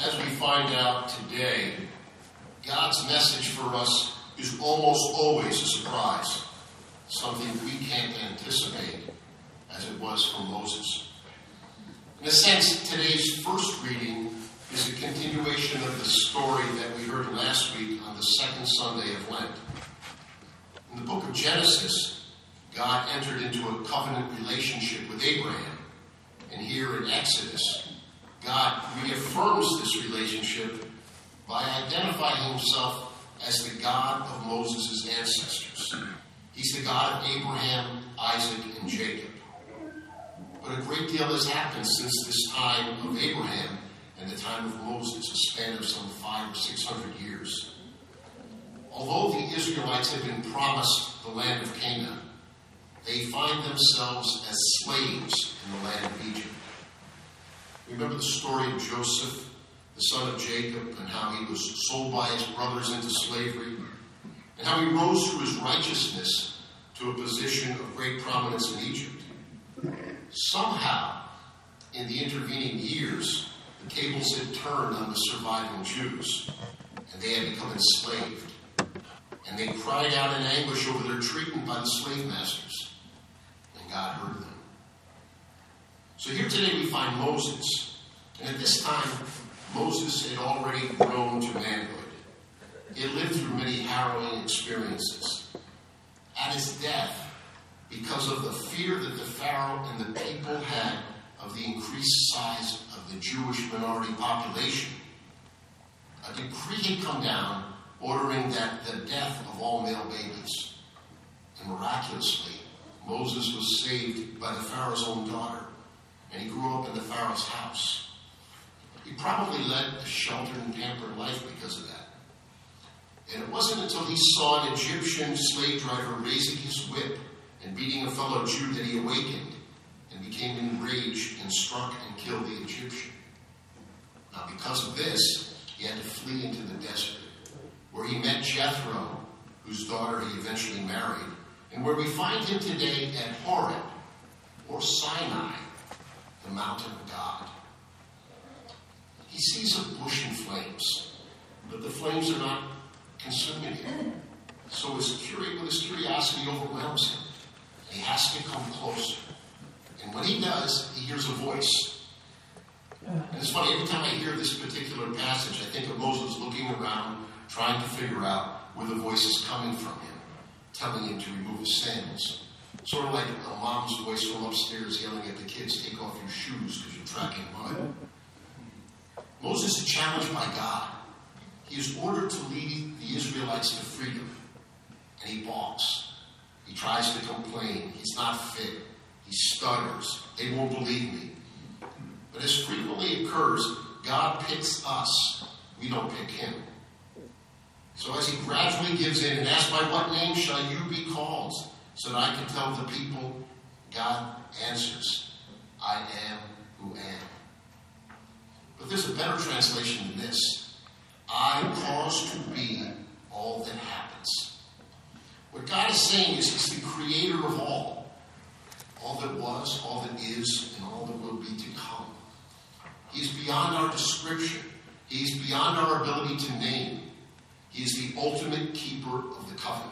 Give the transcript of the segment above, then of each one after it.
As we find out today, God's message for us is almost always a surprise, something we can't anticipate, as it was for Moses. In a sense, today's first reading is a continuation of the story that we heard last week on the second Sunday of Lent. In the book of Genesis, God entered into a covenant relationship with Abraham. And here in Exodus, God reaffirms this relationship by identifying himself as the God of Moses' ancestors. He's the God of Abraham, Isaac, and Jacob. But a great deal has happened since this time of Abraham and the time of Moses, a span of some 500 or 600 years. Although the Israelites had been promised the land of Canaan, they find themselves as slaves in the land of Egypt. Remember the story of Joseph, the son of Jacob, and how he was sold by his brothers into slavery, and how he rose through his righteousness to a position of great prominence in Egypt. Somehow, in the intervening years, the tables had turned on the surviving Jews, and they had become enslaved. And they cried out in anguish over their treatment by the slave masters, and God heard them. So here today we find Moses, and at this time, Moses had already grown to manhood. He had lived through many harrowing experiences. At his death, because of the fear that the Pharaoh and the people had of the increased size of the Jewish minority population, a decree had come down ordering that the death of all male babies. And miraculously, Moses was saved by the Pharaoh's own daughter, and he grew up in the Pharaoh's house. He probably led a sheltered and pampered life because of that. And it wasn't until he saw an Egyptian slave driver raising his whip and beating a fellow Jew that he awakened and became enraged and struck and killed the Egyptian. Now, because of this, he had to flee into the desert, where he met Jethro, whose daughter he eventually married, and where we find him today at Horeb, or Sinai, the mountain of God. He sees a bush in flames, but the flames are not consuming him. So his curiosity overwhelms him. He has to come closer. And when he does, he hears a voice. And it's funny, every time I hear this particular passage, I think of Moses looking around, trying to figure out where the voice is coming from him, telling him to remove his sandals. Sort of like a mom's voice from upstairs yelling at the kids, take off your shoes because you're tracking mud. Moses is challenged by God. He is ordered to lead the Israelites to freedom. And he balks. He tries to complain. He's not fit. He stutters. They won't believe me. But as frequently occurs, God picks us. We don't pick him. So as he gradually gives in and asks, by what name shall you be called? So that I can tell the people, God answers, I am who am. But there's a better translation than this. I cause to be all that happens. What God is saying is he's the creator of all that was, all that is, and all that will be to come. He's beyond our description. He's beyond our ability to name. He is the ultimate keeper of the covenant.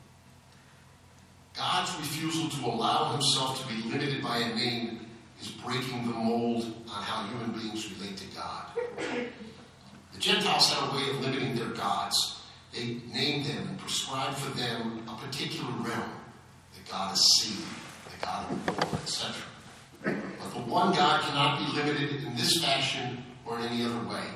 God's refusal to allow himself to be limited by a name is breaking the mold on how human beings relate to God. The Gentiles had a way of limiting their gods. They named them and prescribed for them a particular realm. The god of sea, the god of war, etc. But the one God cannot be limited in this fashion or in any other way.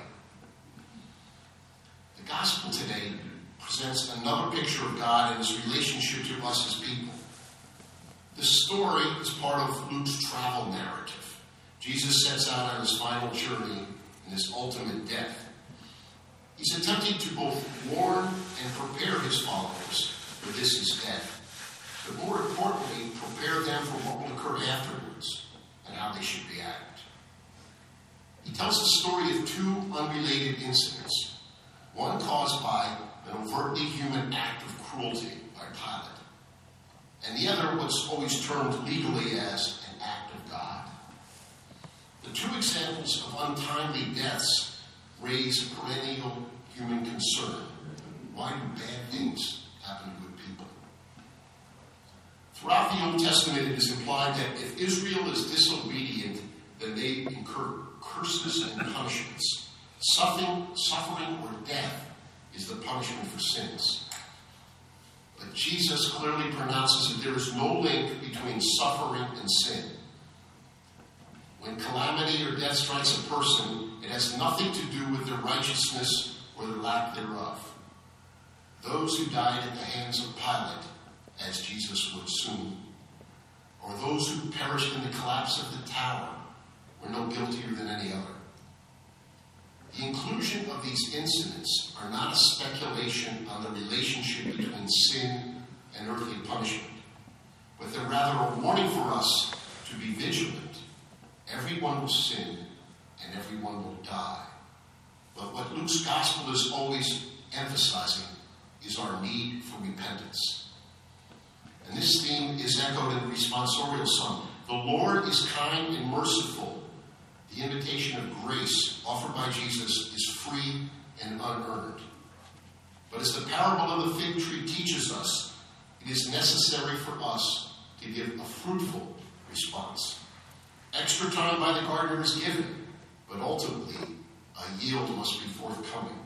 The gospel today presents another picture of God and his relationship to us as people. This story is part of Luke's travel narrative. Jesus sets out on his final journey and his ultimate death. He's attempting to both warn and prepare his followers for this his death, but more importantly, prepare them for what will occur afterwards and how they should react. He tells the story of two unrelated incidents, one caused by an overtly human act of cruelty by Pilate, and the other what's always termed legally as an act of God. The two examples of untimely deaths raise perennial human concern. Why do bad things happen to good people? Throughout the Old Testament, it is implied that if Israel is disobedient, then they incur curses and punishments. Suffering or death is the punishment for sins. But Jesus clearly pronounces that there is no link between suffering and sin. When calamity or death strikes a person, it has nothing to do with their righteousness or their lack thereof. Those who died at the hands of Pilate, as Jesus would soon, or those who perished in the collapse of the tower, were no guiltier than any other. The inclusion of these incidents are not a speculation on the relationship between sin and earthly punishment, but they're rather a warning for us to be vigilant. Everyone will sin and everyone will die. But what Luke's gospel is always emphasizing is our need for repentance. And this theme is echoed in the responsorial song. The Lord is kind and merciful. The invitation of grace offered by Jesus is free and unearned. But as the parable of the fig tree teaches us, it is necessary for us to give a fruitful response. Extra time by the gardener is given, but ultimately a yield must be forthcoming.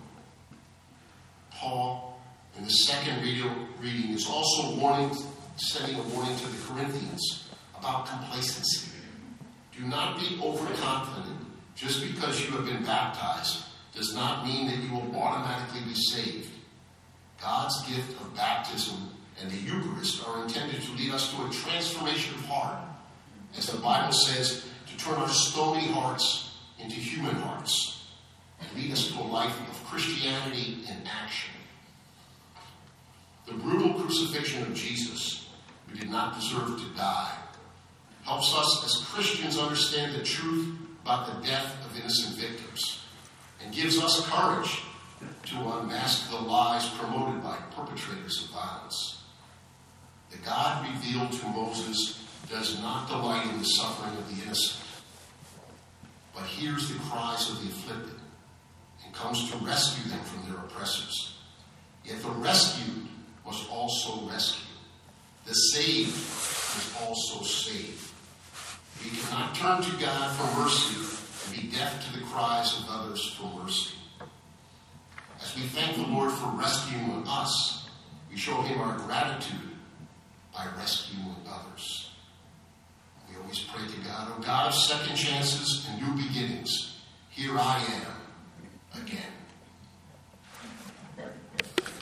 Paul, in the second reading, is also sending a warning to the Corinthians about complacency. Do not be overconfident. Just because you have been baptized does not mean that you will automatically be saved. God's gift of baptism and the Eucharist are intended to lead us to a transformation of heart, as the Bible says, to turn our stony hearts into human hearts and lead us to a life of Christianity in action. The brutal crucifixion of Jesus, who did not deserve to die, helps us as Christians understand the truth about the death of innocent victims and gives us courage to unmask the lies promoted by perpetrators of violence. The God revealed to Moses does not delight in the suffering of the innocent, but hears the cries of the afflicted and comes to rescue them from their oppressors. Yet the rescued must also rescue. The saved must also save. We cannot turn to God for mercy and be deaf to the cries of others for mercy. As we thank the Lord for rescuing us, we show him our gratitude by rescuing others. We always pray to God, O God of second chances and new beginnings, here I am.